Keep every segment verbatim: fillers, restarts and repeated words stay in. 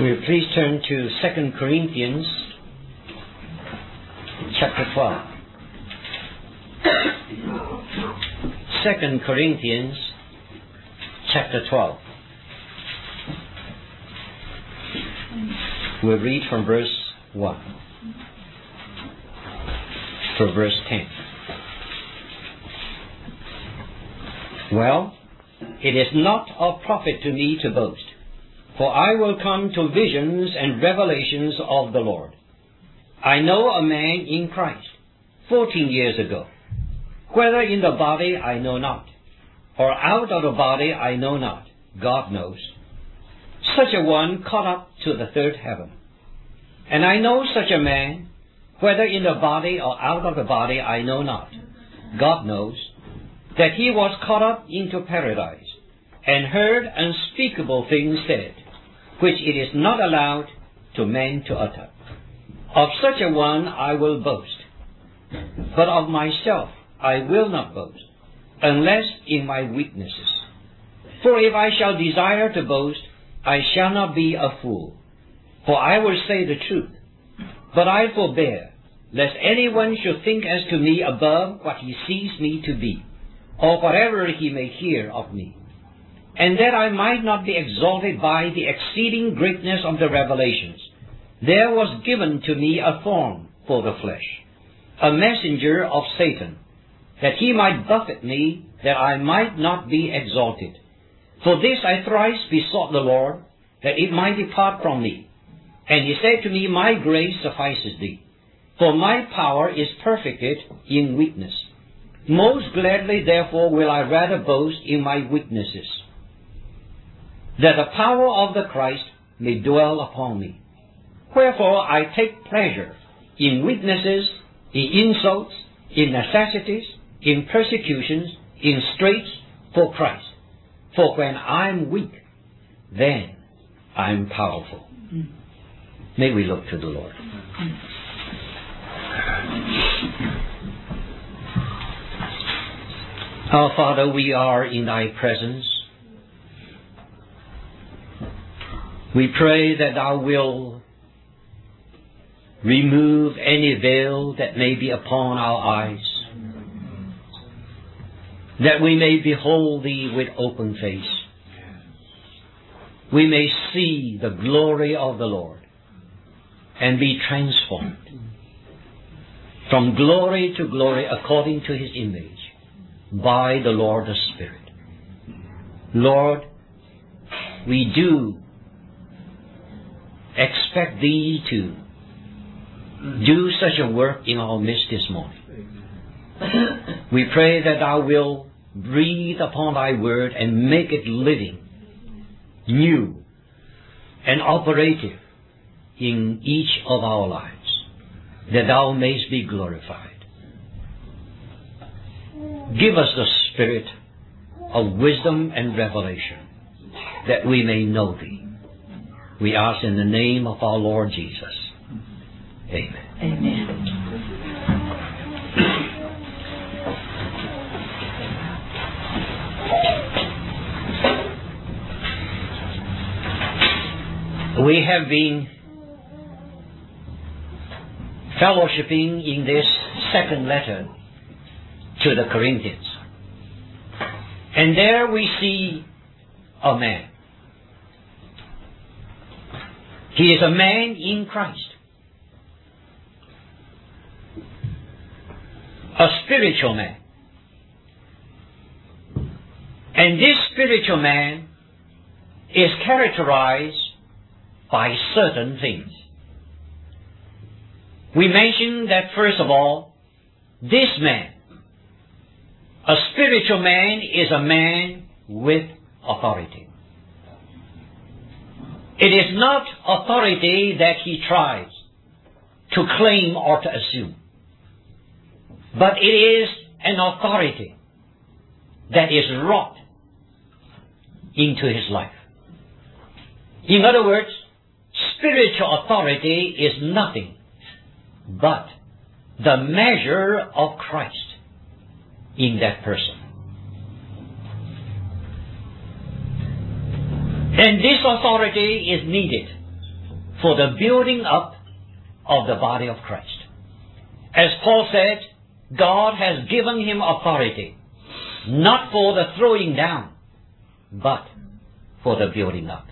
Will you please turn to Second Corinthians chapter twelve. Second Corinthians chapter twelve. We'll read from verse one to verse ten. Well, it is not of profit to me to boast, for I will come to visions and revelations of the Lord. I know a man in Christ, fourteen years ago, whether in the body I know not, or out of the body I know not, God knows. Such a one caught up to the third heaven. And I know such a man, whether in the body or out of the body I know not, God knows, that he was caught up into paradise, and heard unspeakable things said, which it is not allowed to man to utter. Of such a one I will boast, but of myself I will not boast, unless in my weaknesses. For if I shall desire to boast, I shall not be a fool, for I will say the truth. But I forbear, lest anyone should think as to me above what he sees me to be, or whatever he may hear of me, and that I might not be exalted by the exceeding greatness of the revelations. There was given to me a thorn for the flesh, a messenger of Satan, that he might buffet me, that I might not be exalted. For this I thrice besought the Lord, that it might depart from me. And he said to me, My grace suffices thee, for my power is perfected in weakness. Most gladly, therefore, will I rather boast in my weaknesses, that the power of the Christ may dwell upon me. Wherefore I take pleasure in weaknesses, in insults, in necessities, in persecutions, in straits for Christ. For when I'm weak, then I'm powerful. May we look to the Lord. Our Father, we are in Thy presence. We pray that Thou wilt remove any veil that may be upon our eyes, that we may behold Thee with open face. We may see the glory of the Lord and be transformed from glory to glory according to His image by the Lord the Spirit. Lord, we do expect Thee to do such a work in our midst this morning. We pray that Thou wilt breathe upon Thy word and make it living, new, and operative in each of our lives, that Thou mayst be glorified. Give us the spirit of wisdom and revelation, that we may know Thee. We ask in the name of our Lord Jesus. Amen. Amen. We have been fellowshipping in this second letter to the Corinthians. And there we see a man. He is a man in Christ. A spiritual man. And this spiritual man is characterized by certain things. We mentioned that, first of all, this man, a spiritual man, is a man with authority. It is not authority that he tries to claim or to assume, but it is an authority that is wrought into his life. In other words, spiritual authority is nothing but the measure of Christ in that person. And this authority is needed for the building up of the body of Christ. As Paul said, God has given him authority, not for the throwing down, but for the building up.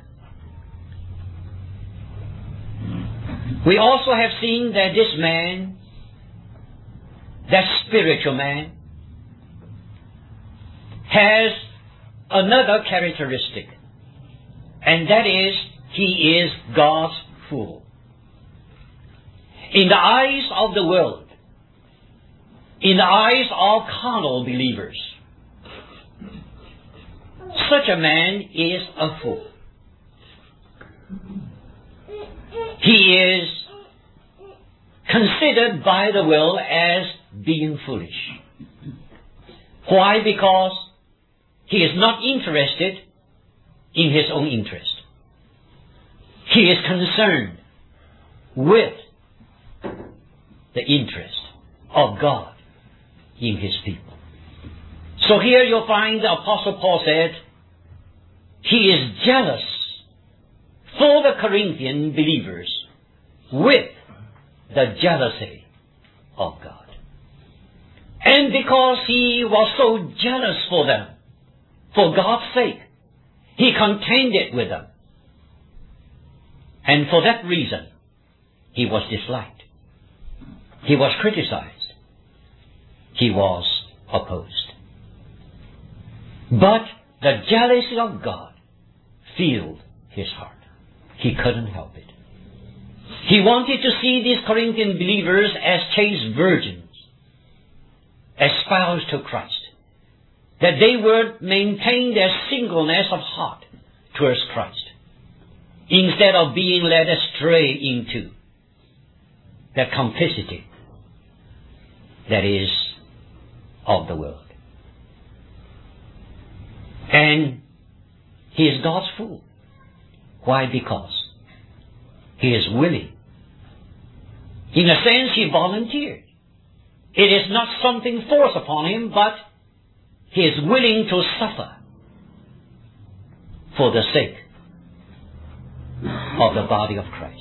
We also have seen that this man, that spiritual man, has another characteristic, and that is he is God's fool. In the eyes of the world, in the eyes of carnal believers, such a man is a fool. He is considered by the world as being foolish. Why? Because he is not interested in his own interest. He is concerned with the interest of God in his people. So here you'll find the Apostle Paul said, he is jealous for the Corinthian believers with the jealousy of God. And because he was so jealous for them, for God's sake, he contended with them. And for that reason, he was disliked. He was criticized. He was opposed. But the jealousy of God filled his heart. He couldn't help it. He wanted to see these Corinthian believers as chaste virgins, espoused to Christ, that they would maintain their singleness of heart towards Christ, instead of being led astray into that complicity that is of the world. And he is God's fool. Why? Because he is willing. In a sense, he volunteered. It is not something forced upon him, but he is willing to suffer for the sake of the body of Christ.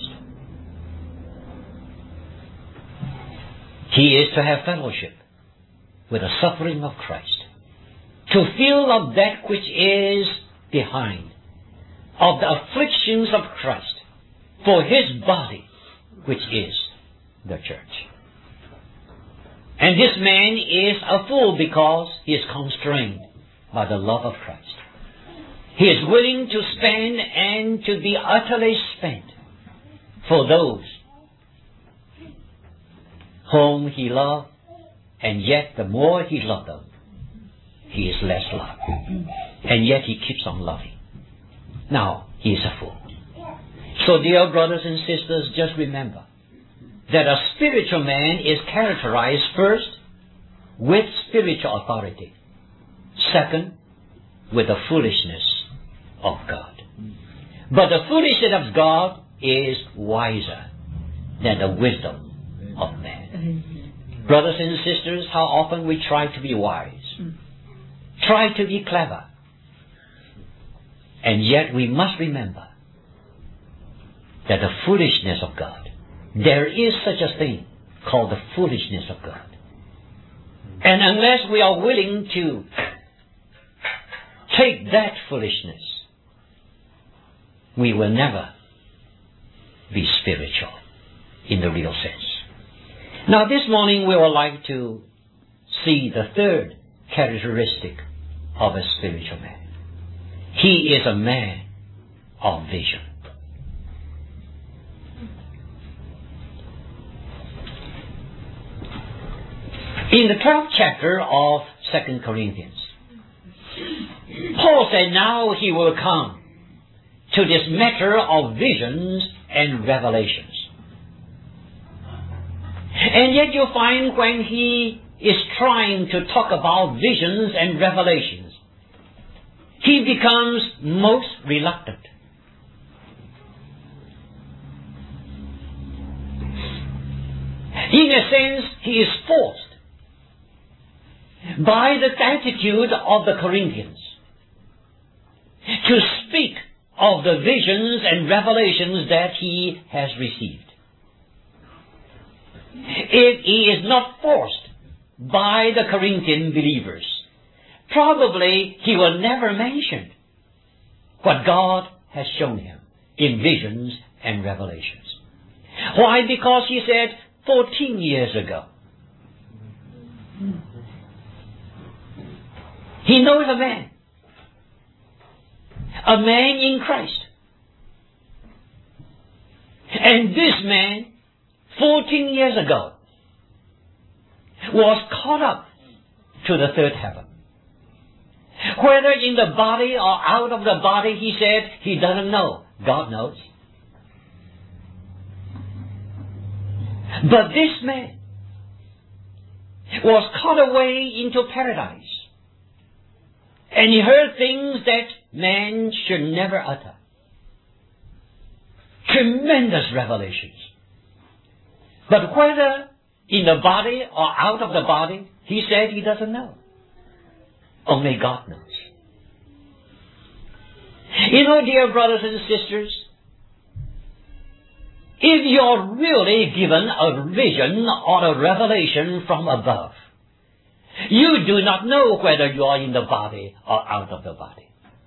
He is to have fellowship with the suffering of Christ, to feel of that which is behind, of the afflictions of Christ, for his body, which is the church. And this man is a fool because he is constrained by the love of Christ. He is willing to spend and to be utterly spent for those whom he loved, and yet the more he loved them, he is less loved. And yet he keeps on loving. Now, he is a fool. So, dear brothers and sisters, just remember that a spiritual man is characterized first with spiritual authority. Second, with the foolishness of God. But the foolishness of God is wiser than the wisdom of man. Brothers and sisters, how often we try to be wise, try to be clever, and yet we must remember that the foolishness of God, there is such a thing called the foolishness of God. And unless we are willing to take that foolishness, we will never be spiritual in the real sense. Now this morning we would like to see the third characteristic of a spiritual man. He is a man of vision. In the twelfth chapter of Second Corinthians, Paul said now he will come to this matter of visions and revelations. And yet you find when he is trying to talk about visions and revelations, he becomes most reluctant. In a sense, he is forced by the attitude of the Corinthians to speak of the visions and revelations that he has received. If he is not forced by the Corinthian believers, probably he will never mention what God has shown him in visions and revelations. Why? Because he said fourteen years ago. He knows a man. A man in Christ. And this man, fourteen years ago, was caught up to the third heaven. Whether in the body or out of the body, he said he doesn't know. God knows. But this man was caught away into paradise. And he heard things that man should never utter. Tremendous revelations. But whether in the body or out of the body, he said he doesn't know. Only God knows. You know, dear brothers and sisters, if you're really given a vision or a revelation from above, you do not know whether you are in the body or out of the body.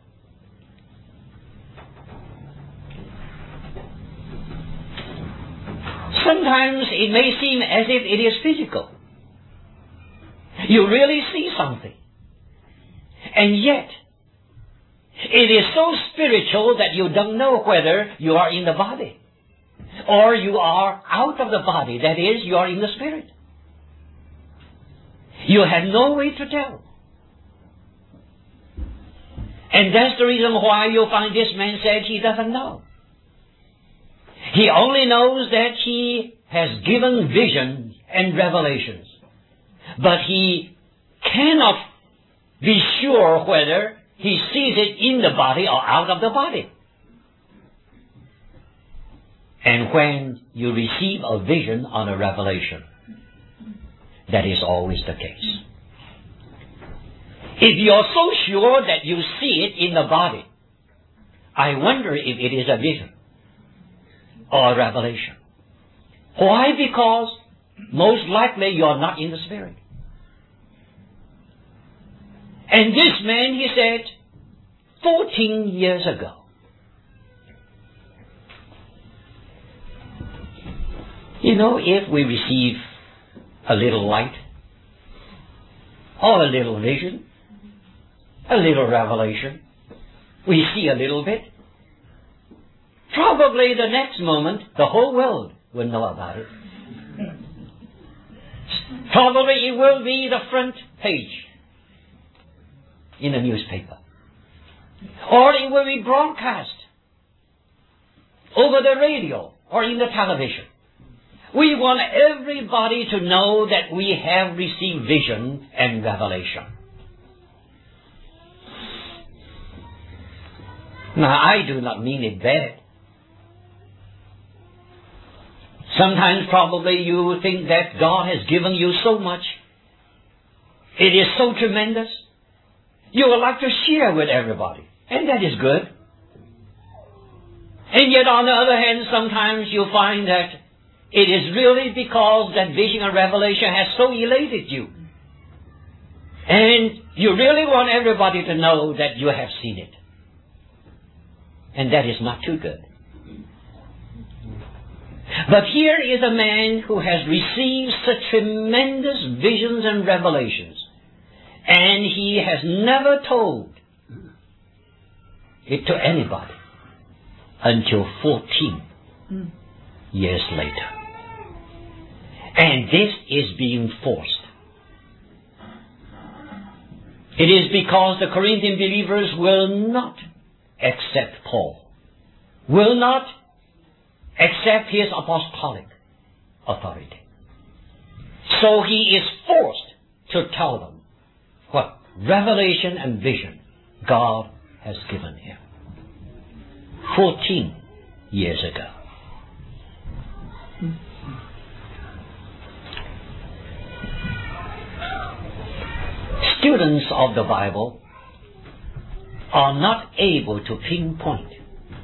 Sometimes it may seem as if it is physical. You really see something. And yet, it is so spiritual that you don't know whether you are in the body or you are out of the body. That is, you are in the spirit. You have no way to tell. And that's the reason why you'll find this man said he doesn't know. He only knows that he has given visions and revelations. But he cannot be sure whether he sees it in the body or out of the body. And when you receive a vision or a revelation, that is always the case. If you're so sure that you see it in the body, I wonder if it is a vision or a revelation. Why? Because most likely you're not in the spirit. And this man, he said, fourteen years ago. You know, if we receive a little light, or a little vision, a little revelation, we see a little bit, probably the next moment the whole world will know about it. Probably it will be the front page in the newspaper. Or it will be broadcast over the radio or in the television. We want everybody to know that we have received vision and revelation. Now, I do not mean it bad. Sometimes probably you think that God has given you so much. It is so tremendous. You would like to share with everybody. And that is good. And yet on the other hand, sometimes you find that it is really because that vision or revelation has so elated you. And you really want everybody to know that you have seen it. And that is not too good. But here is a man who has received such tremendous visions and revelations, and he has never told it to anybody until fourteen years later. And this is being forced. It is because the Corinthian believers will not accept Paul, will not accept his apostolic authority. So he is forced to tell them what revelation and vision God has given him. Fourteen years ago. Students of the Bible are not able to pinpoint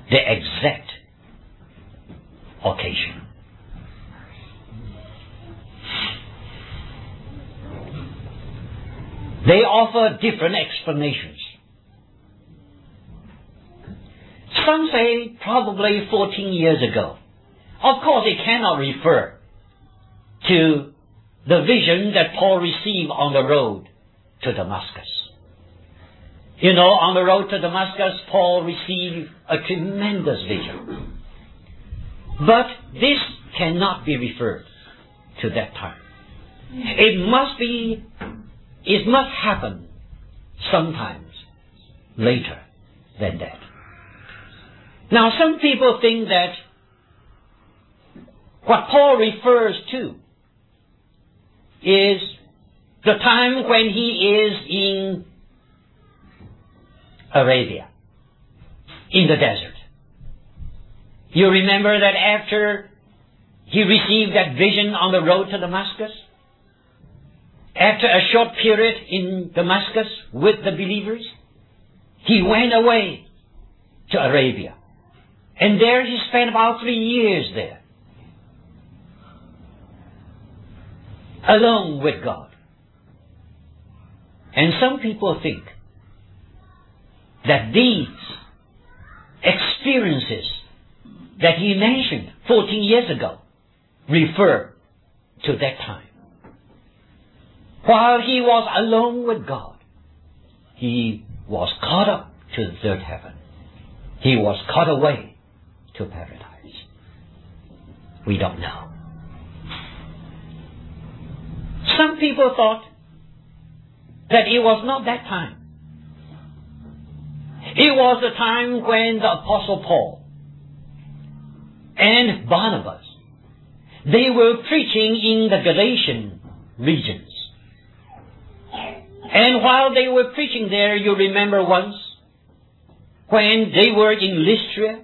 the exact occasion. They offer different explanations. Some say probably fourteen years ago. Of course, it cannot refer to the vision that Paul received on the road to Damascus. You know, on the road to Damascus, Paul received a tremendous vision. But this cannot be referred to that time. It must be, it must happen sometimes later than that. Now, some people think that what Paul refers to is the time when he is in Arabia, in the desert. You remember that after he received that vision on the road to Damascus, after a short period in Damascus with the believers, he went away to Arabia. And there he spent about three years there, alone with God. And some people think that these experiences that he mentioned fourteen years ago refer to that time. While he was alone with God, he was caught up to the third heaven. He was caught away to paradise. We don't know. Some people thought that it was not that time. It was the time when the Apostle Paul and Barnabas, they were preaching in the Galatian regions. And while they were preaching there, you remember once, when they were in Lystra,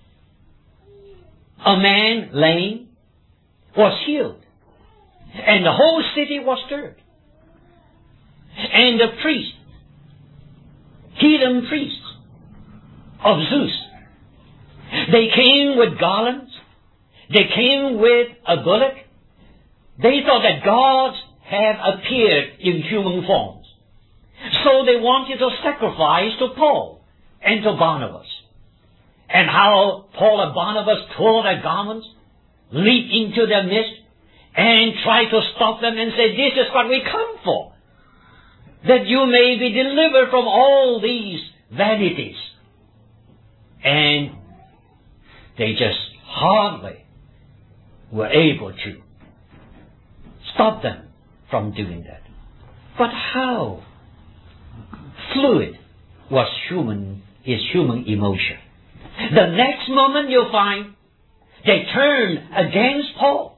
a man lame was healed, and the whole city was stirred. And the priests, heathen priests of Zeus, they came with garlands, they came with a bullock. They thought that God had appeared in human forms. So they wanted to sacrifice to Paul and to Barnabas. And how Paul and Barnabas tore their garments, leaped into their midst, and tried to stop them and say, "This is what we come for, that you may be delivered from all these vanities." And they just hardly were able to stop them from doing that. But how fluid was human, is human emotion. The next moment you'll find they turned against Paul.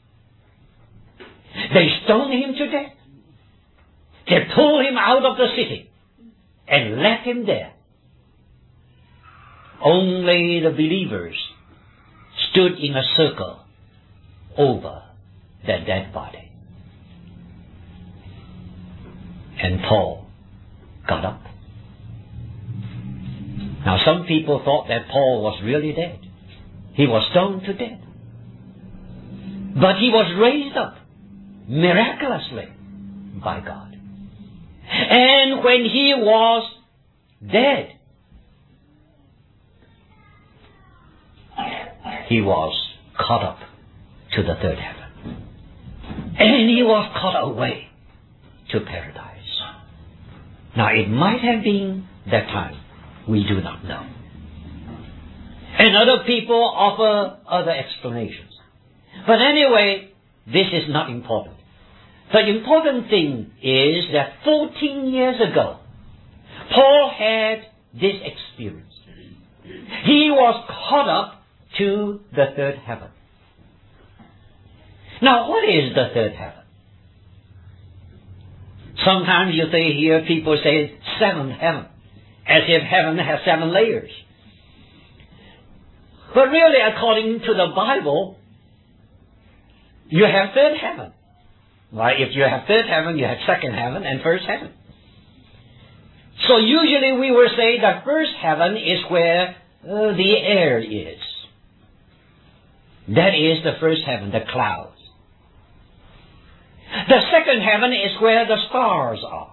They stoned him to death. They pulled him out of the city and left him there. Only the believers stood in a circle over that dead body. And Paul got up. Now, some people thought that Paul was really dead. He was stoned to death. But he was raised up miraculously by God. And when he was dead, he was caught up to the third heaven. And he was caught away to paradise. Now, it might have been that time. We do not know. And other people offer other explanations. But anyway, this is not important. The important thing is that fourteen years ago, Paul had this experience. He was caught up to the third heaven. Now, what is the third heaven? Sometimes you say, hear people say seventh heaven, as if heaven has seven layers. But really, according to the Bible, you have third heaven. Well, if you have third heaven, you have second heaven and first heaven. So usually we will say the first heaven is where uh, the air is. That is the first heaven, the clouds. The second heaven is where the stars are.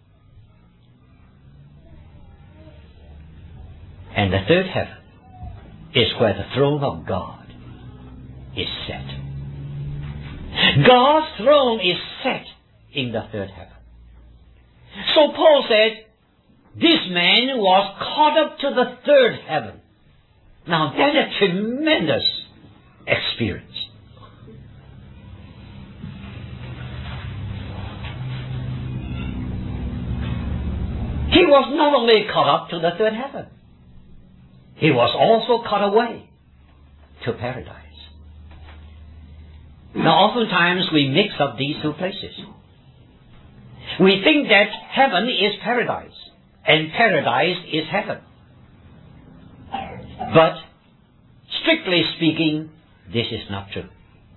And the third heaven is where the throne of God is set. God's throne is set in the third heaven. So Paul said, this man was caught up to the third heaven. Now that's a tremendous experience. He was not only caught up to the third heaven, he was also caught away to paradise. Now oftentimes we mix up these two places. We think that heaven is paradise and paradise is heaven. But strictly speaking, this is not true.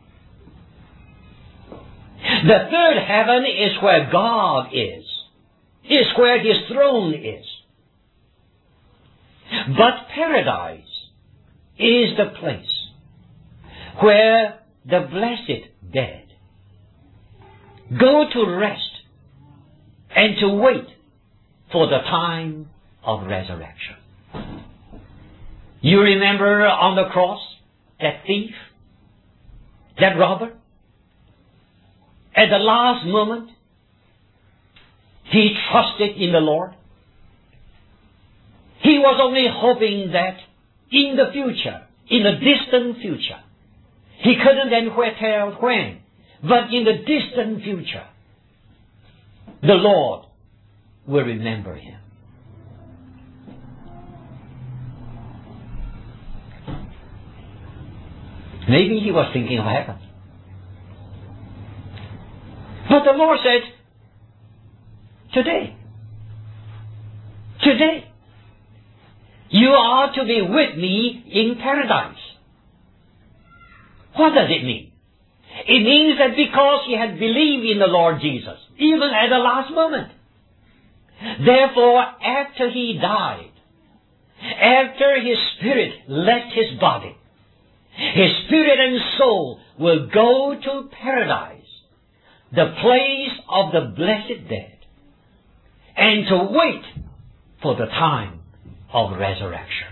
The third heaven is where God is, is where His throne is. But paradise is the place where the blessed dead go to rest and to wait for the time of resurrection. You remember on the cross, that thief, that robber? At the last moment, he trusted in the Lord. He was only hoping that in the future, in the distant future, he couldn't then tell when, but in the distant future, the Lord will remember him. Maybe he was thinking of heaven. But the Lord said, today, today, you are to be with me in paradise. What does it mean? It means that because he had believed in the Lord Jesus, even at the last moment, therefore after he died, after his spirit left his body, his spirit and soul will go to paradise, the place of the blessed dead, and to wait for the time of resurrection.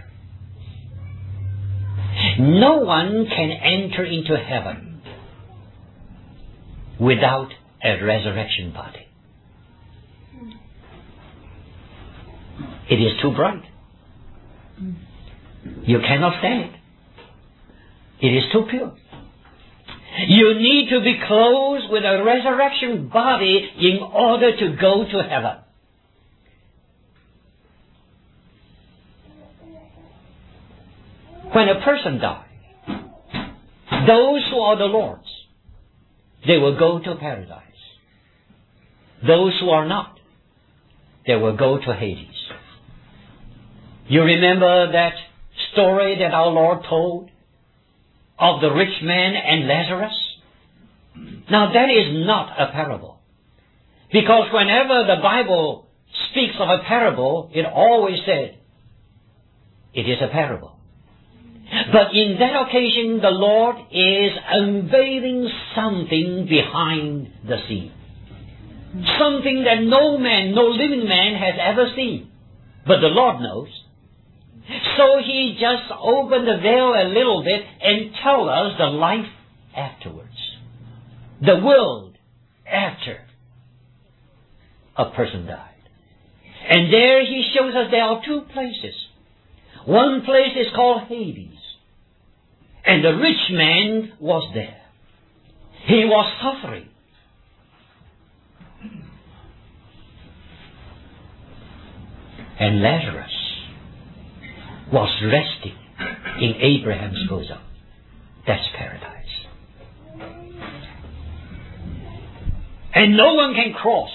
No one can enter into heaven without a resurrection body. It is too bright. You cannot stand it. It is too pure. You need to be clothed with a resurrection body in order to go to heaven. When a person dies, those who are the Lord's, they will go to paradise. Those who are not, they will go to Hades. You remember that story that our Lord told of the rich man and Lazarus? Now that is not a parable. Because whenever the Bible speaks of a parable, it always said, it is a parable. But in that occasion, the Lord is unveiling something behind the scene. Something that no man, no living man has ever seen. But the Lord knows. So He just opened the veil a little bit and tell us the life afterwards. The world after a person died. And there He shows us there are two places. One place is called Hades. And the rich man was there. He was suffering. And Lazarus was resting in Abraham's bosom. That's paradise. And no one can cross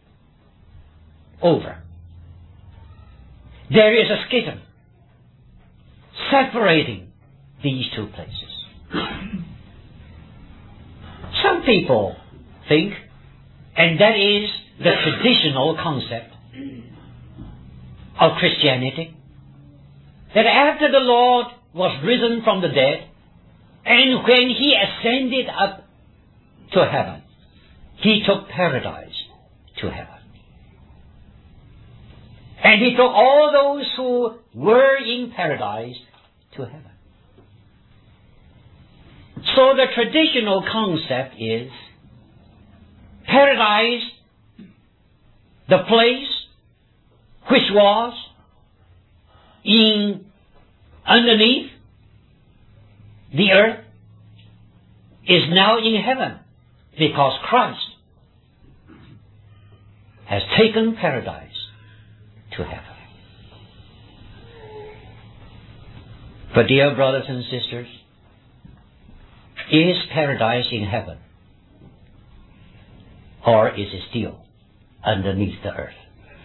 over. There is a schism separating these two places. Some people think, and that is the traditional concept of Christianity, that after the Lord was risen from the dead, and when he ascended up to heaven, he took paradise to heaven. And he took all those who were in paradise to heaven. So the traditional concept is paradise, the place which was in underneath the earth, is now in heaven, because Christ has taken paradise to heaven. But dear brothers and sisters, is paradise in heaven, or is it still underneath the earth?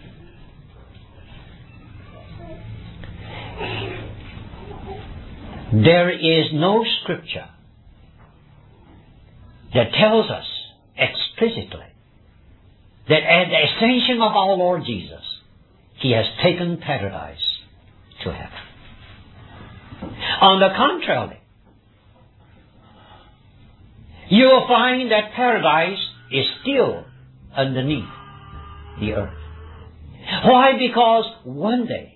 There is no scripture that tells us explicitly that at the ascension of our Lord Jesus, he has taken paradise to heaven. On the contrary, you will find that paradise is still underneath the earth. Why? Because one day,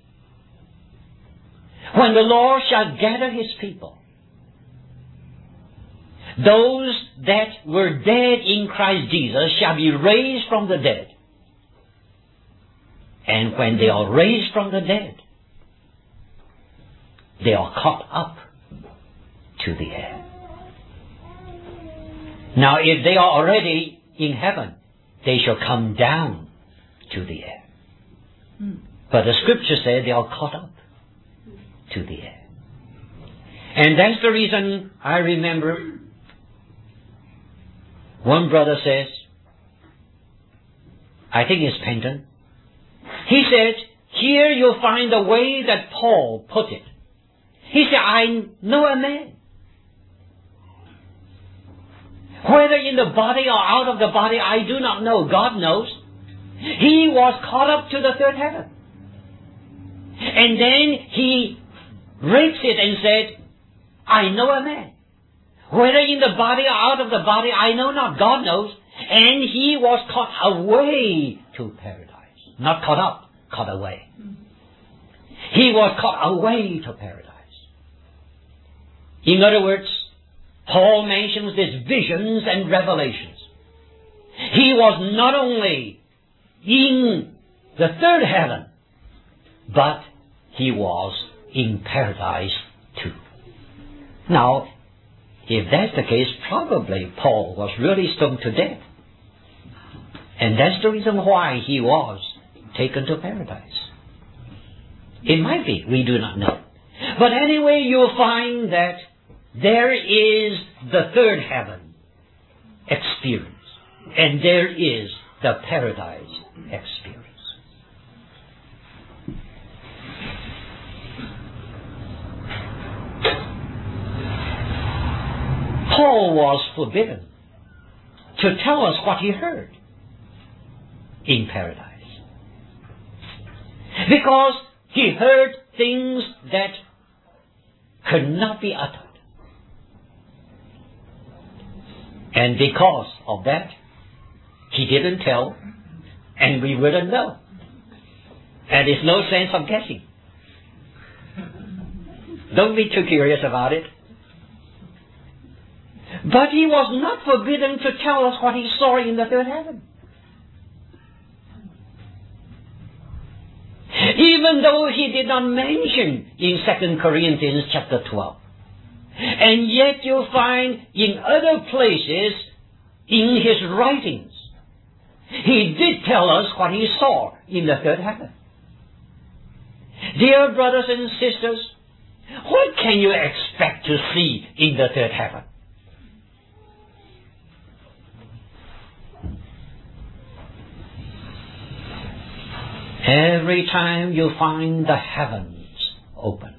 when the Lord shall gather his people, those that were dead in Christ Jesus shall be raised from the dead. And when they are raised from the dead, they are caught up to the air. Now, if they are already in heaven, they shall come down to the air. But the scripture says they are caught up to the air. And that's the reason I remember one brother says, I think it's Penton, he said, here you'll find the way that Paul put it. He said, I know a man, whether in the body or out of the body, I do not know. God knows. He was caught up to the third heaven. And then he breaks it and said, I know a man, whether in the body or out of the body, I know not. God knows. And he was caught away to paradise. Not caught up, caught away. He was caught away to paradise. In other words, Paul mentions these visions and revelations. He was not only in the third heaven, but he was in paradise too. Now, if that's the case, probably Paul was really stoned to death. And that's the reason why he was taken to paradise. It might be, we do not know. But anyway, you'll find that there is the third heaven experience, and there is the paradise experience. Paul was forbidden to tell us what he heard in paradise, because he heard things that could not be uttered. And because of that, he didn't tell, and we wouldn't know. And there's no sense of guessing. Don't be too curious about it. But he was not forbidden to tell us what he saw in the third heaven. Even though he did not mention in Second Corinthians chapter twelve. And yet you'll find in other places in his writings, he did tell us what he saw in the third heaven. Dear brothers and sisters, what can you expect to see in the third heaven? Every time you find the heavens opened,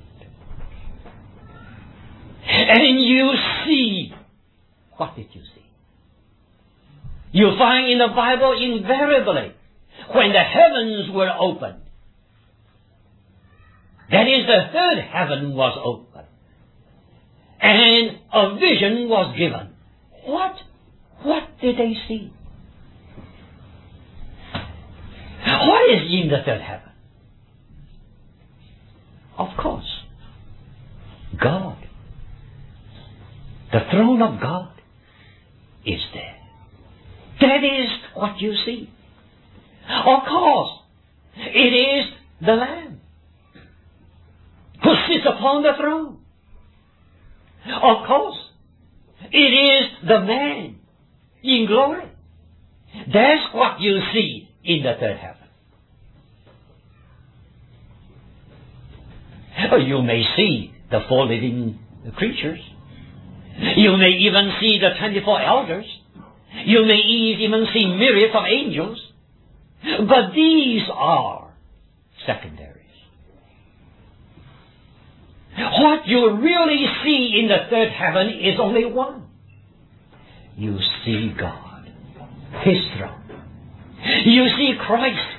and you see, what did you see? You find in the Bible invariably, when the heavens were opened, That is, the third heaven was opened. And a vision was given. What? What did they see? What is in the third heaven? Of course, God. The throne of God is there. That is what you see. Of course, it is the Lamb who sits upon the throne. Of course, it is the man in glory. That's what you see in the third heaven. You may see the four living creatures. You may even see the twenty-four elders. You may even see myriads of angels. But these are secondaries. What you really see in the third heaven is only one. You see God, His throne. You see Christ.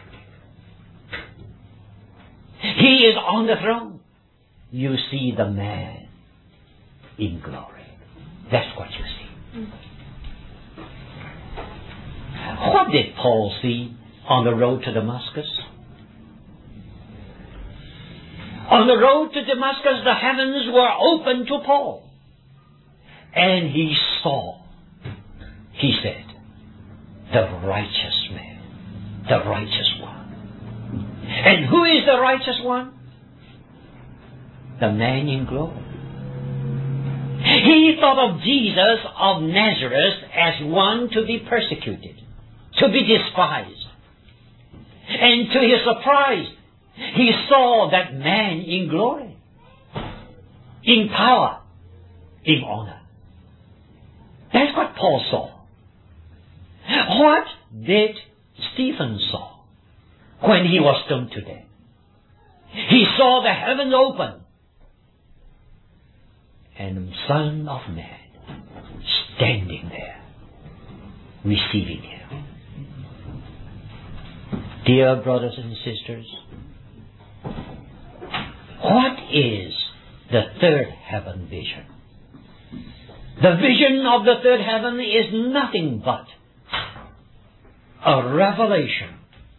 He is on the throne. You see the man in glory. That's what you see. What did Paul see on the road to Damascus? On the road to Damascus, the heavens were open to Paul. And he saw, he said, the righteous man, the righteous one. And who is the righteous one? The man in glory. He thought of Jesus of Nazareth as one to be persecuted, to be despised. And to his surprise, he saw that man in glory, in power, in honor. That's what Paul saw. What did Stephen saw when he was stoned to death? He saw the heavens open and the Son of Man standing there, receiving him. Dear brothers and sisters, what is the third heaven vision? The vision of the third heaven is nothing but a revelation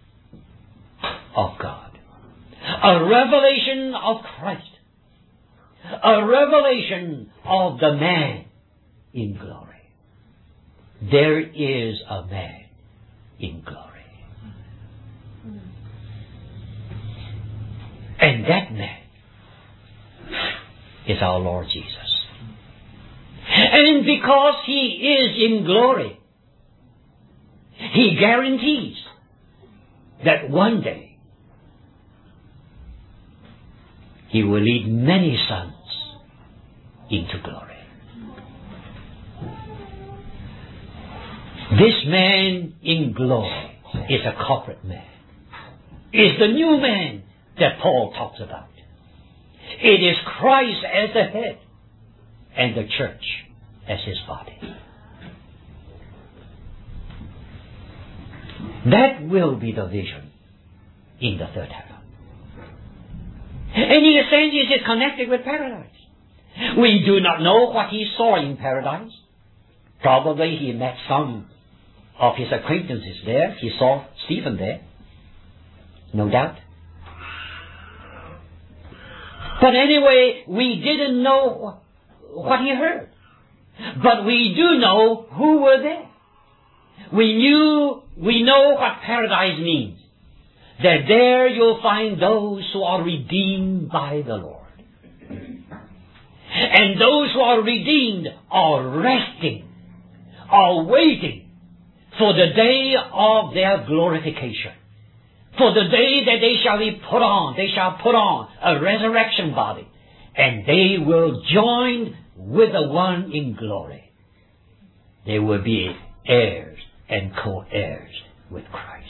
of God, a revelation of Christ, a revelation of the man in glory. There is a man in glory. And that man is our Lord Jesus. And because he is in glory, he guarantees that one day he will lead many sons into glory. This man in glory is a corporate man, is the new man that Paul talks about. It is Christ as the head and the church as his body. That will be the vision in the third heaven. And in a sense it is connected with paradise. We do not know what he saw in paradise. Probably he met some of his acquaintances there. He saw Stephen there. No doubt. But anyway, we didn't know what he heard. But we do know who were there. We knew, we know what paradise means. That there you'll find those who are redeemed by the Lord. And those who are redeemed are resting, are waiting for the day of their glorification. For the day that they shall be put on, they shall put on a resurrection body, and they will join with the one in glory. They will be heirs and co-heirs with Christ.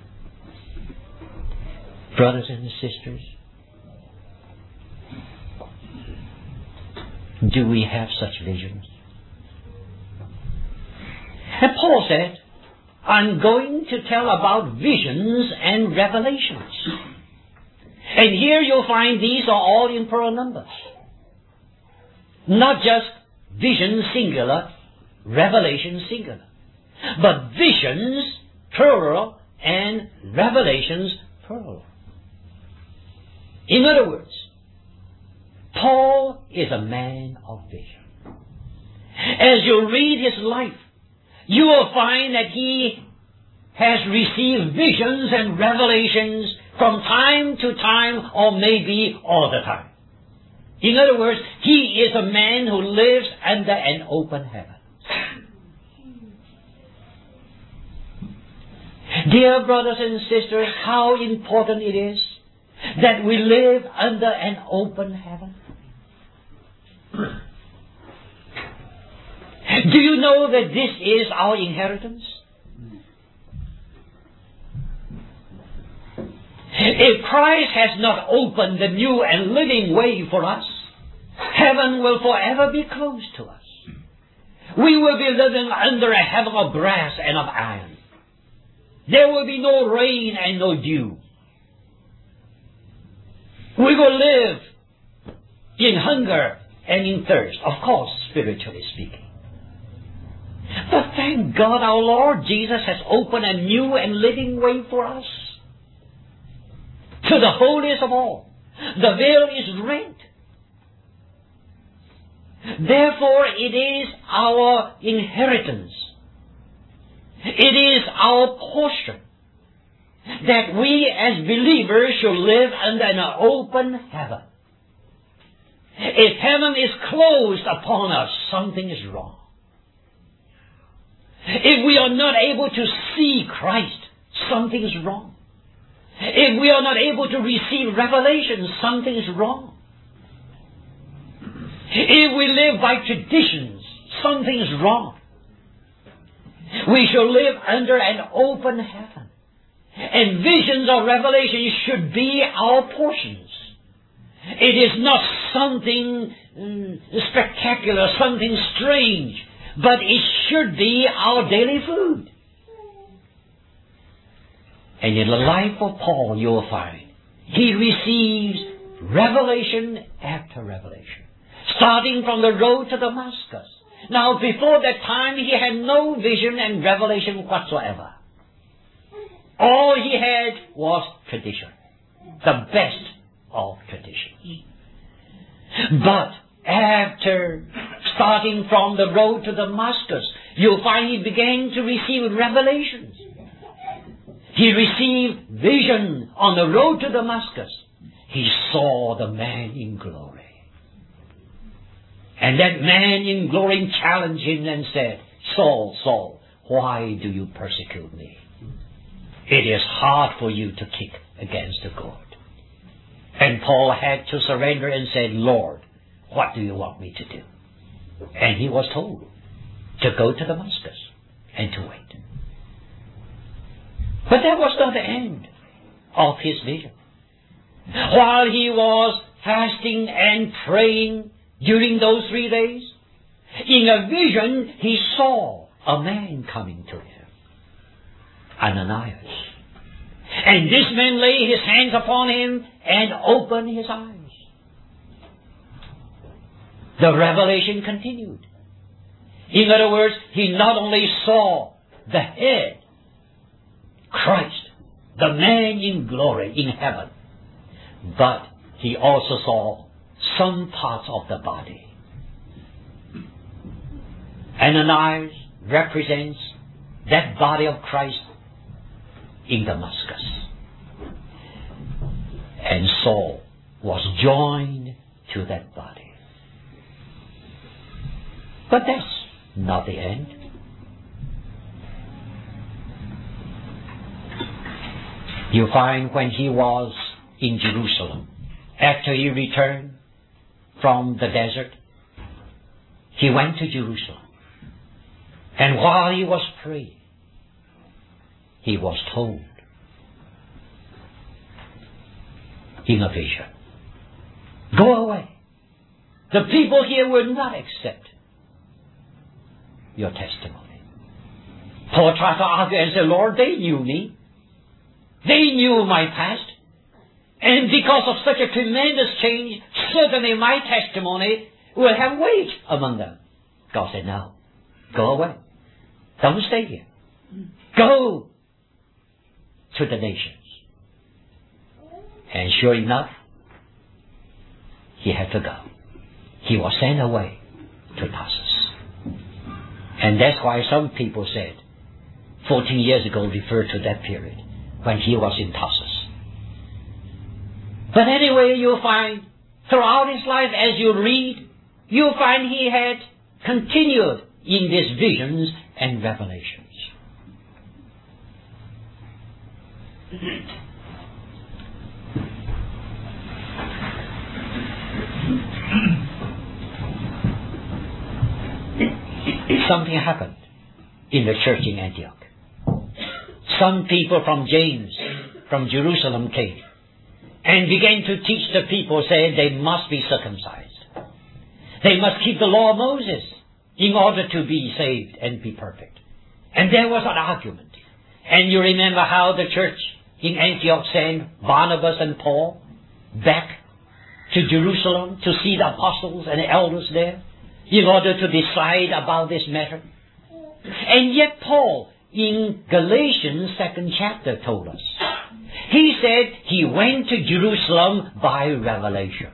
Brothers and sisters, do we have such visions? And Paul said, I'm going to tell about visions and revelations. And here you'll find these are all in plural numbers. Not just vision singular, revelation singular, but visions plural and revelations plural. In other words, Paul is a man of vision. As you read his life, you will find that he has received visions and revelations from time to time, or maybe all the time. In other words, he is a man who lives under an open heaven. Dear brothers and sisters, how important it is that we live under an open heaven. Do you know that this is our inheritance? If Christ has not opened the new and living way for us, heaven will forever be closed to us. We will be living under a heaven of brass and of iron. There will be no rain and no dew. We will live in hunger and in thirst, of course, spiritually speaking. But thank God our Lord Jesus has opened a new and living way for us. To the holiest of all, the veil is rent. Therefore, it is our inheritance. It is our portion that we as believers should live under an open heaven. If heaven is closed upon us, something is wrong. If we are not able to see Christ, something is wrong. If we are not able to receive revelation, something is wrong. If we live by traditions, something is wrong. We shall live under an open heaven. And visions or revelations should be our portions. It is not something mm, spectacular, something strange, but it should be our daily food. And in the life of Paul, you will find he receives revelation after revelation, starting from the road to Damascus. Now, before that time, he had no vision and revelation whatsoever. All he had was tradition, the best of traditions. But after starting from the road to Damascus, you'll find he began to receive revelations. He received vision on the road to Damascus. He saw the man in glory. And that man in glory challenged him and said, Saul, Saul, why do you persecute me? It is hard for you to kick against the goad. And Paul had to surrender and said, Lord, what do you want me to do? And he was told to go to Damascus and to wait. But that was not the end of his vision. While he was fasting and praying during those three days, in a vision he saw a man coming to him, Ananias. And this man laid his hands upon him and opened his eyes. The revelation continued. In other words, he not only saw the head, Christ, the man in glory in heaven, but he also saw some parts of the body. Ananias represents that body of Christ in Damascus. And Saul was joined to that body. But that's not the end. You find when he was in Jerusalem, after he returned from the desert, he went to Jerusalem. And while he was praying, he was told in a vision, go away. The people here will not accept your testimony. Paul tried to argue and say, Lord, they knew me. They knew my past. And because of such a tremendous change, certainly my testimony will have weight among them. God said, no, go away. Don't stay here. Go to the nations. And sure enough, he had to go. He was sent away to Tarsus. And that's why some people said, fourteen years ago referred to that period when he was in Tarsus. But anyway, you'll find throughout his life, as you read, you'll find he had continued in these visions and revelations. Something happened in the church in Antioch. Some people from James, from Jerusalem came and began to teach the people, saying they must be circumcised. They must keep the law of Moses in order to be saved and be perfect. And there was an argument. And you remember how the church in Antioch sent Barnabas and Paul back to Jerusalem to see the apostles and the elders there in order to decide about this matter. And yet Paul, in Galatians second chapter, told us, he said he went to Jerusalem by revelation.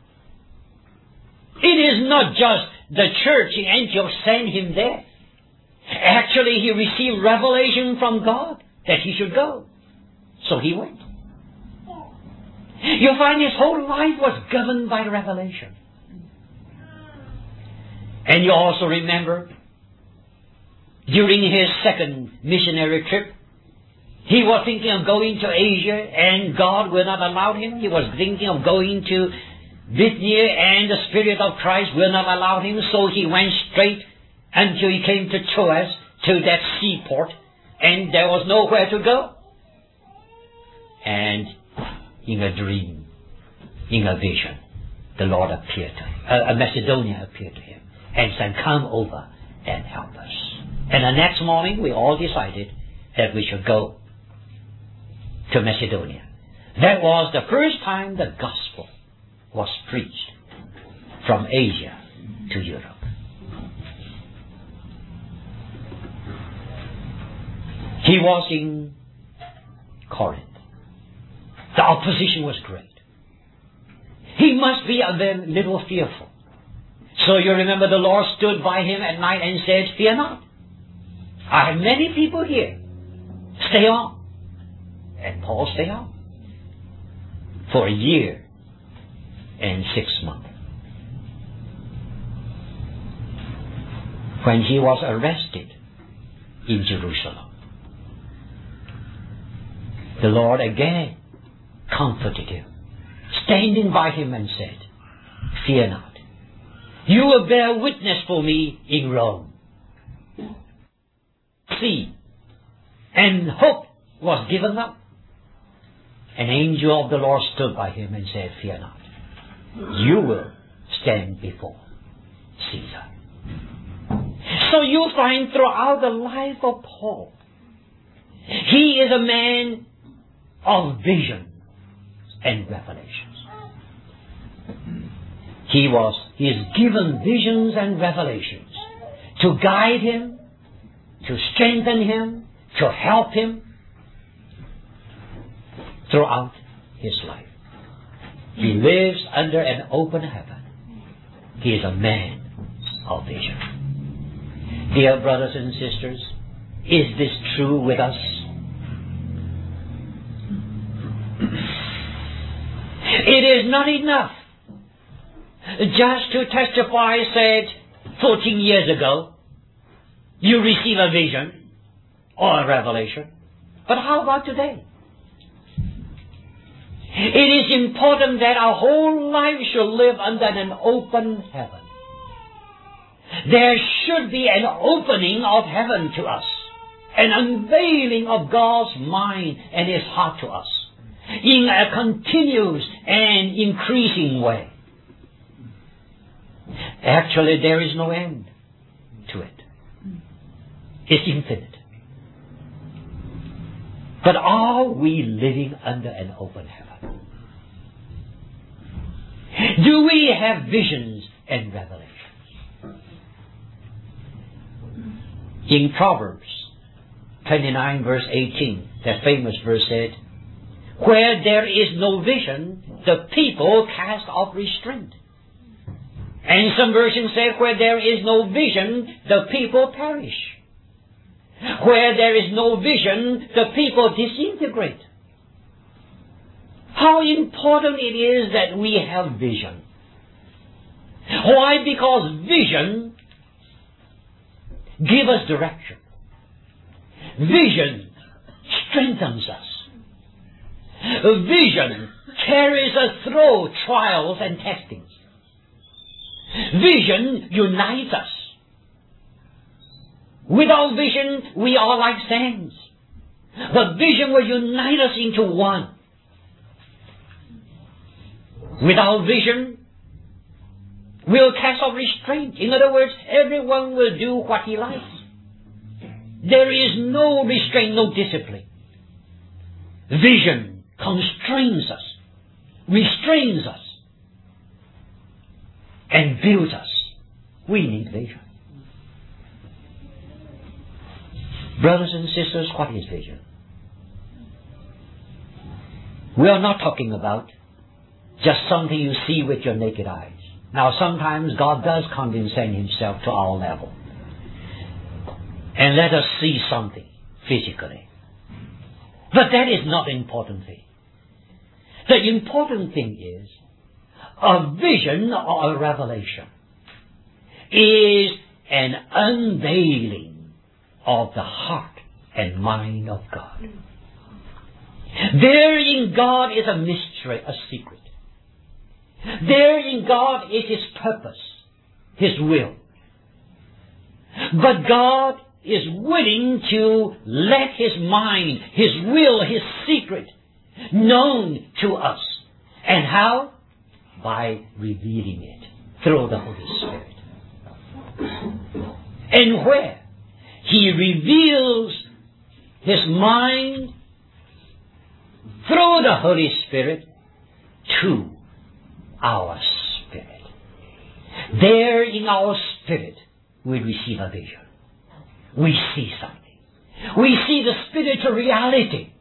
It is not just the church in Antioch sent him there. Actually, he received revelation from God that he should go. So he went. You'll find his whole life was governed by revelation. And you also remember, during his second missionary trip, he was thinking of going to Asia, and God will not allow him. He was thinking of going to Bithynia, and the Spirit of Christ will not allow him. So he went straight until he came to Troas, to that seaport, and there was nowhere to go. And in a dream, in a vision, the Lord appeared to him. Uh, Macedonia appeared to him and said, come over and help us. And the next morning, we all decided that we should go to Macedonia. That was the first time the gospel was preached from Asia to Europe. He was in Corinth. The opposition was great. He must be a little fearful. So you remember the Lord stood by him at night and said, fear not. I have many people here. Stay on. And Paul stayed on for a year and six months. When he was arrested in Jerusalem, the Lord again comforted him, standing by him and said, fear not. You will bear witness for me in Rome. See, and hope was given up. An angel of the Lord stood by him and said, fear not. You will stand before Caesar. So you find throughout the life of Paul, he is a man of vision and revelations. He was, he is given visions and revelations to guide him, to strengthen him, to help him throughout his life. He lives under an open heaven. He is a man of vision. Dear brothers and sisters, is this true with us? It is not enough just to testify, said fourteen years ago, you receive a vision or a revelation. But how about today? It is important that our whole life should live under an open heaven. There should be an opening of heaven to us, an unveiling of God's mind and His heart to us in a continuous and increasing way. Actually, there is no end to it. It's infinite. But are we living under an open heaven? Do we have visions and revelations? In Proverbs twenty-nine verse eighteen, that famous verse said, where there is no vision, the people cast off restraint. And some versions say, where there is no vision, the people perish. Where there is no vision, the people disintegrate. How important it is that we have vision. Why? Because vision gives us direction. Vision strengthens us. Vision carries us through trials and testings. Vision unites us. Without vision, we are like sands. But vision will unite us into one. Without vision, we'll cast off restraint. In other words, everyone will do what he likes. There is no restraint, no discipline. Vision constrains us, restrains us, and builds us. We need vision. Brothers and sisters, what is vision? We are not talking about just something you see with your naked eyes. Now, sometimes God does condescend himself to our level and let us see something physically. But that is not the important thing. The important thing is a vision or a revelation is an unveiling of the heart and mind of God. There in God is a mystery, a secret. There in God is His purpose, His will. But God is willing to let His mind, His will, His secret known to us. And how? By revealing it through the Holy Spirit. And where He reveals His mind through the Holy Spirit to our spirit. There in our spirit we receive a vision. We see something. We see the spiritual reality,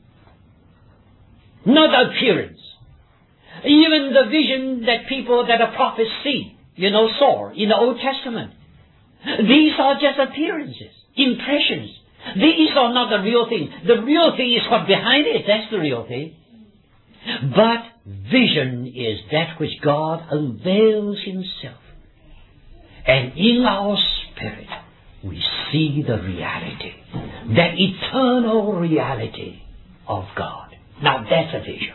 not appearance. Even the vision that people, that the prophets see, you know, saw in the Old Testament. These are just appearances, impressions. These are not the real thing. The real thing is what behind it. That's the real thing. But vision is that which God unveils Himself. And in our spirit, we see the reality, that eternal reality of God. Now that's a vision.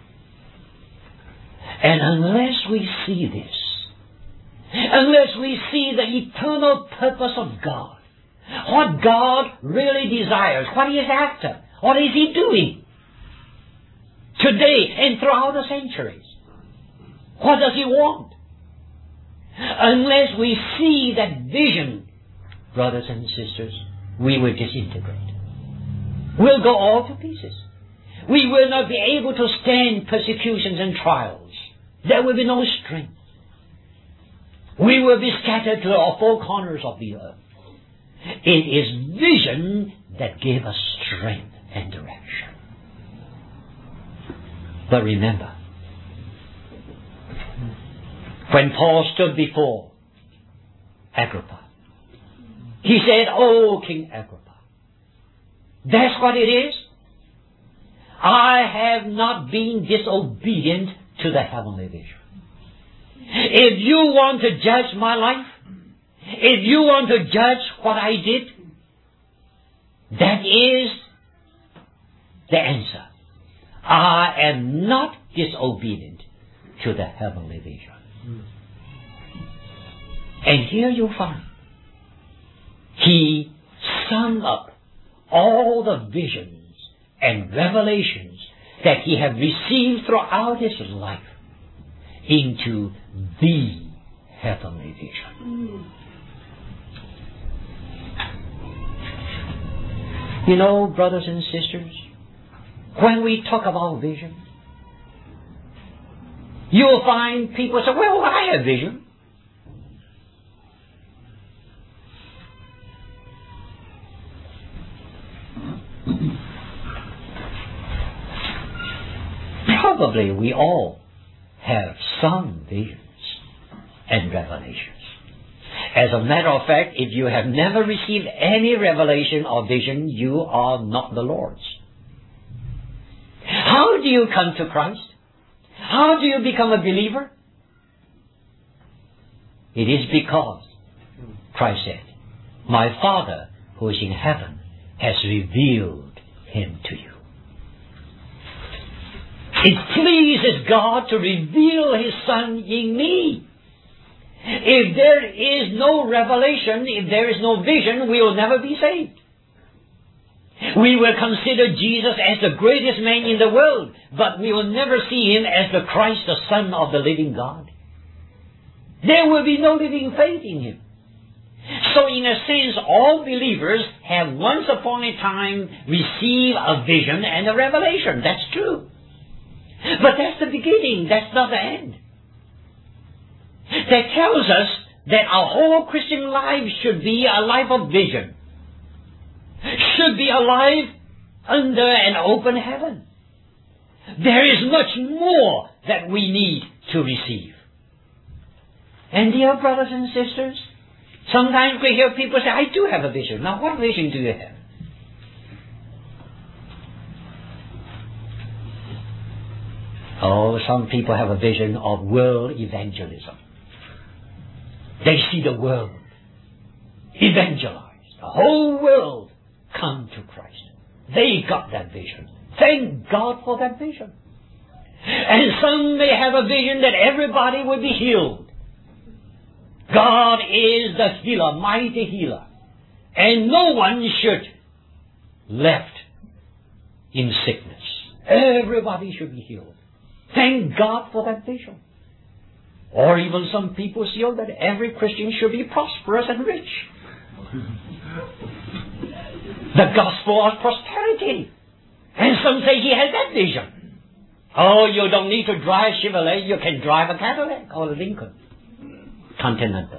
And unless we see this, unless we see the eternal purpose of God, what God really desires, what He is after, what is He doing today and throughout the centuries, what does He want? Unless we see that vision, brothers and sisters, we will disintegrate. We'll go all to pieces. We will not be able to stand persecutions and trials. There will be no strength. We will be scattered to all four corners of the earth. It is vision that gave us strength and direction. But remember, when Paul stood before Agrippa, he said, "Oh, King Agrippa, that's what it is. I have not been disobedient to the heavenly vision. If you want to judge my life, if you want to judge what I did, that is the answer. I am not disobedient to the heavenly vision." And here you find he summed up all the visions and revelations that he had received throughout his life into the heavenly vision. You know, brothers and sisters, when we talk about vision, You'll find people say, well, I have vision. Probably we all have some visions and revelations. As a matter of fact, if you have never received any revelation or vision, you are not the Lord's. How do you come to Christ? How do you become a believer? It is because Christ said, my Father who is in heaven has revealed him to you. It pleases God to reveal his Son in me. If there is no revelation, if there is no vision, we will never be saved. We will consider Jesus as the greatest man in the world, but we will never see him as the Christ, the Son of the living God. There will be no living faith in him. So in a sense, all believers have once upon a time received a vision and a revelation. That's true. But that's the beginning. That's not the end. That tells us that our whole Christian life should be a life of vision. Should be a life under an open heaven. There is much more that we need to receive. And dear brothers and sisters, sometimes we hear people say, I do have a vision. Now what vision do you have? Oh, some people have a vision of world evangelism. They see the world evangelized. The whole world come to Christ. They got that vision. Thank God for that vision. And some may have a vision that everybody will be healed. God is the healer, mighty healer. And no one should left in sickness. Everybody should be healed. Thank God for that vision. Or even some people feel that every Christian should be prosperous and rich. The gospel of prosperity. And some say he has that vision. Oh, you don't need to drive Chevrolet, you can drive a Cadillac or a Lincoln Continental.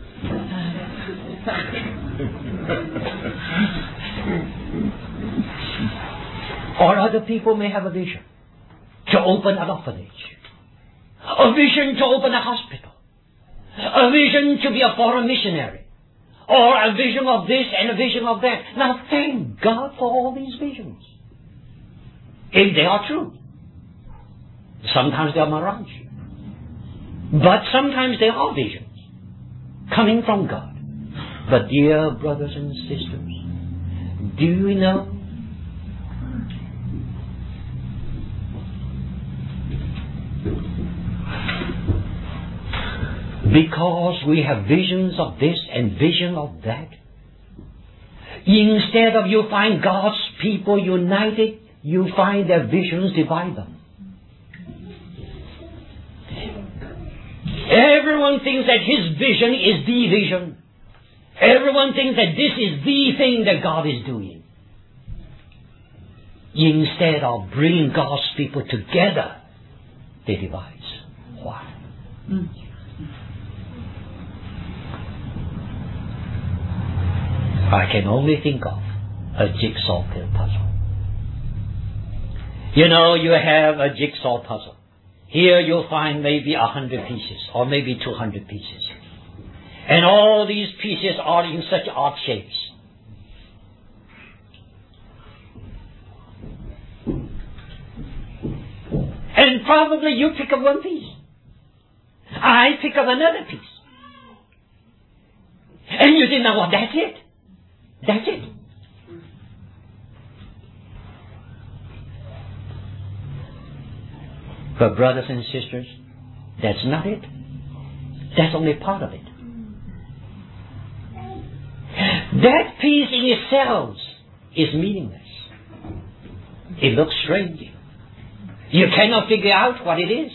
Or other people may have a vision to open an orphanage, a vision to open a hospital, a vision to be a foreign missionary, or a vision of this and a vision of that. Now thank God for all these visions, if they are true. Sometimes they are mirage, but sometimes they are visions coming from God. But dear brothers and sisters, do you know because we have visions of this and vision of that, instead of you find God's people united, you find their visions divide them. Everyone thinks that his vision is the vision. Everyone thinks that this is the thing that God is doing. Instead of bringing God's people together, they divide. Why? Mm. I can only think of a jigsaw puzzle. You know, you have a jigsaw puzzle. Here you'll find maybe a hundred pieces, or maybe two hundred pieces. And all these pieces are in such odd shapes. And probably you pick up one piece. I pick up another piece. And you think, now well, that's it. That's it. But brothers and sisters, that's not it. That's only part of it. That piece in itself is meaningless. It looks strange. You cannot figure out what it is.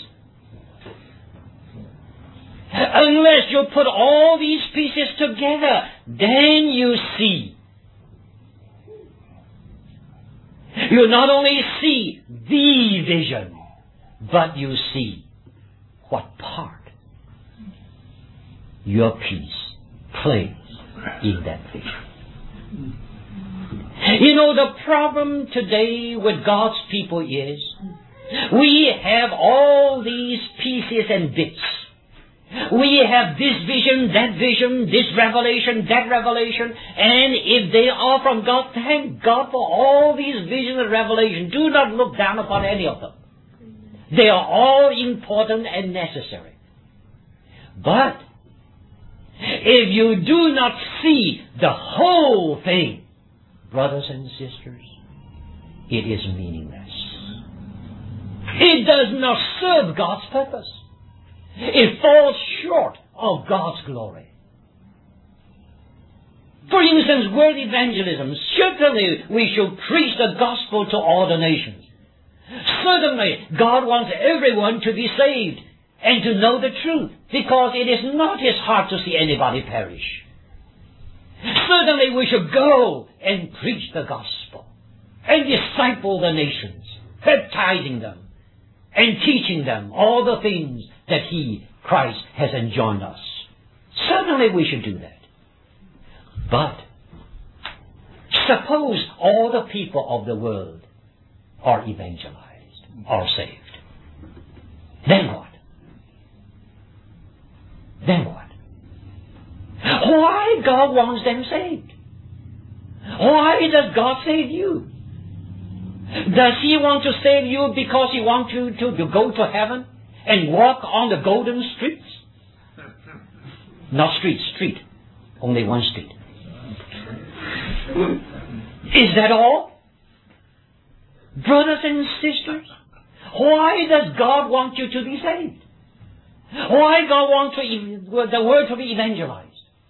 Unless you put all these pieces together, then you see. You not only see the vision, but you see what part your piece plays in that vision. You know, the problem today with God's people is we have all these pieces and bits. We have this vision, that vision, this revelation, that revelation, and if they are from God, thank God for all these visions and revelations. Do not look down upon any of them. They are all important and necessary. But if you do not see the whole thing, brothers and sisters, it is meaningless. It does not serve God's purpose. It falls short of God's glory. For instance, word evangelism. Certainly we should preach the gospel to all the nations. Certainly God wants everyone to be saved and to know the truth, because it is not His heart to see anybody perish. Certainly we should go and preach the gospel and disciple the nations, baptizing them and teaching them all the things that He, Christ, has enjoined us. Certainly we should do that. But suppose all the people of the world are evangelized, are saved. Then what? Then what? Why God wants them saved? Why does God save you? Does He want to save you because He wants you to, to go to heaven and walk on the golden streets? Not street, street. Only one street. Is that all? Brothers and sisters, why does God want you to be saved? Why God wants to, the word to be evangelized?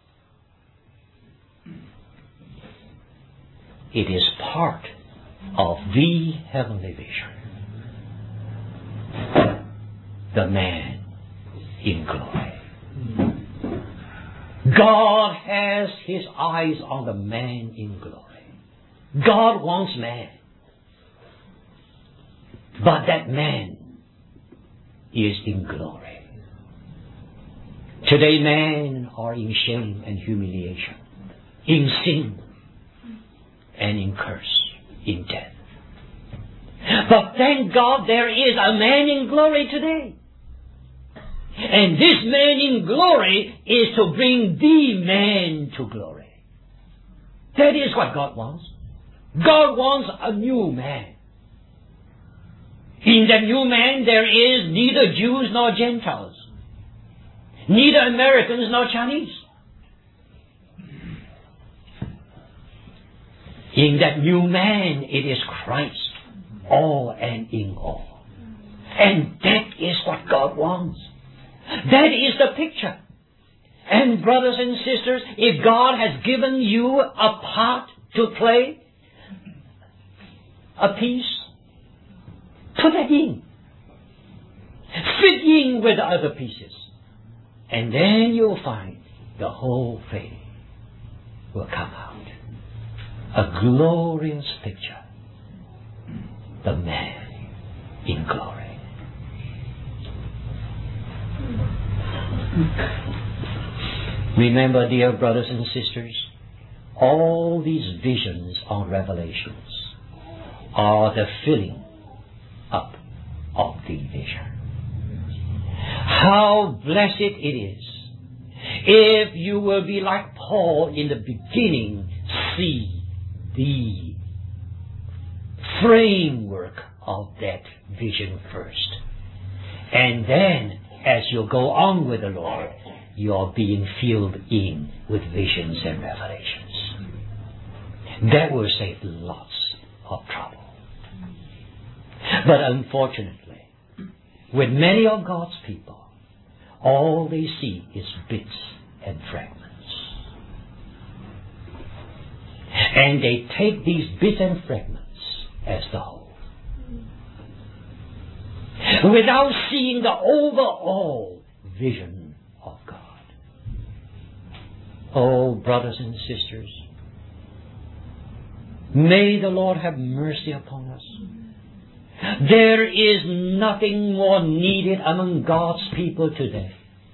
It is part of the heavenly vision. The man in glory. God has His eyes on the man in glory. God wants man. But that man is in glory. Today men are in shame and humiliation, in sin and in curse, in death. But thank God there is a man in glory today. And this man in glory is to bring the man to glory. That is what God wants. God wants a new man. In that new man there is neither Jews nor Gentiles, neither Americans nor Chinese. In that new man it is Christ, all and in all. And that is what God wants. That is the picture. And brothers and sisters, if God has given you a part to play, a piece, put it in. Fit in with the other pieces. And then you'll find the whole thing will come out. A glorious picture. The man in glory. Remember, dear brothers and sisters, all these visions or revelations are the filling up of the vision. How blessed it is if you will be like Paul in the beginning, see the framework of that vision first. And then, as you go on with the Lord, you are being filled in with visions and revelations. That will save lots of trouble. But unfortunately, with many of God's people, all they see is bits and fragments. And they take these bits and fragments as the whole, without seeing the overall vision of God. Oh, brothers and sisters, may the Lord have mercy upon us. There is nothing more needed among God's people today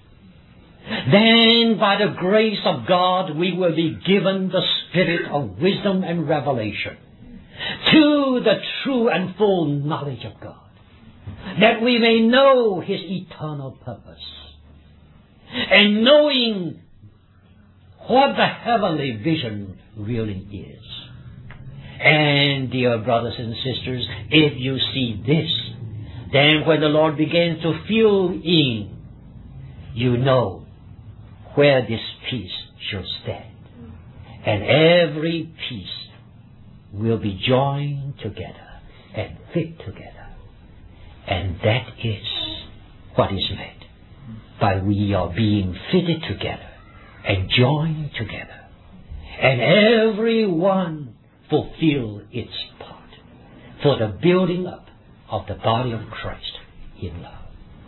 than by the grace of God we will be given the spirit of wisdom and revelation to the true and full knowledge of God, that we may know His eternal purpose. And knowing what the heavenly vision really is. And dear brothers and sisters, if you see this, then when the Lord begins to fill in, you know where this piece should stand. And every piece will be joined together and fit together. And that is what is meant by we are being fitted together and joined together. And every one fulfill its part for the building up of the body of Christ in love.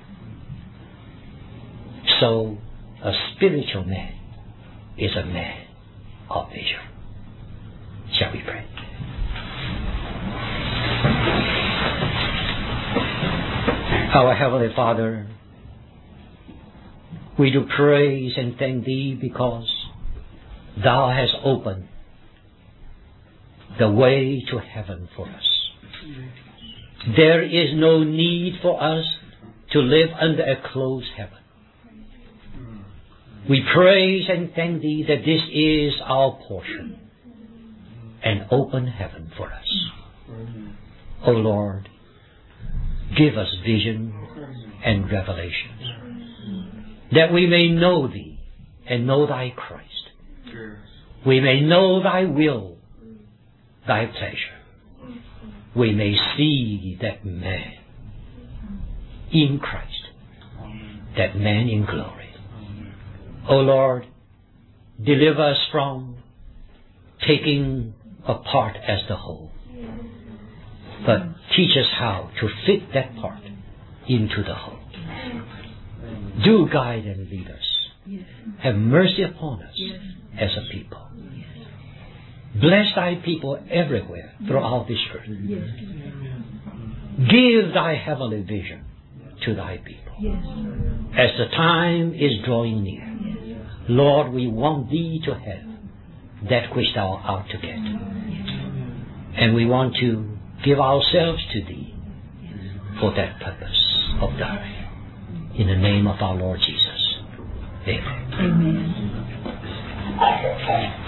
So, a spiritual man is a man of vision. Shall we pray? Our Heavenly Father, we do praise and thank Thee because Thou hast opened the way to heaven for us. There is no need for us to live under a closed heaven. We praise and thank Thee that this is our portion, an open heaven for us. O Lord, give us vision and revelations, that we may know Thee and know Thy Christ. We may know Thy will, Thy pleasure. We may see that man in Christ, that man in glory. O Lord, deliver us from taking a part as the whole, but teach us how to fit that part into the whole. Do guide and lead us. Have mercy upon us as a people. Bless Thy people everywhere throughout this earth. Give Thy heavenly vision to Thy people. As the time is drawing near, Lord, we want Thee to have that which Thou art to get. And we want to give ourselves to Thee for that purpose of Thine. In the name of our Lord Jesus. Amen. Amen.